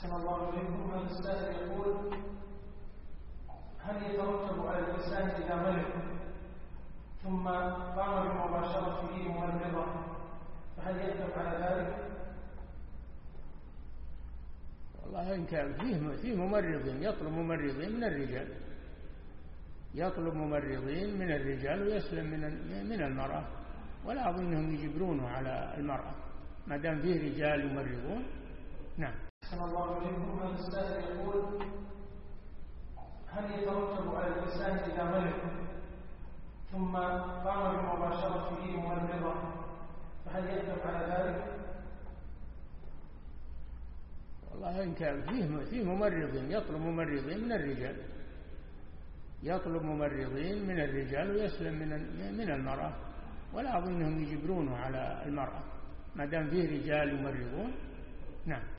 أحسن الله إليكم. هذا السائل يقول: هل يترتب على الإنسان إذا مرض ثم قام بمباشرته ممرضة فهل يأثم على ذلك؟ والله إن كان فيه ممرضين يطلب ممرضين من الرجال، يطلب ممرضين من الرجال ويسلم من المرأة، ولا أظنهم يجبرونه على المرأة ما دام فيه رجال يمرضون. نعم. أحسن الله إليكم. هذا السائل يقول: هل يترتب على الإنسان إذا مرض ثم قام بمباشرته ممرضة فهل يأثم على ذلك؟ والله إن كان فيه ممرضين يطلب ممرضين من الرجال، يطلب ممرضين من الرجال ويسلم من المرأة، ولا أظنهم يجبرونه على المرأة ما دام فيه رجال يمرضون. نعم.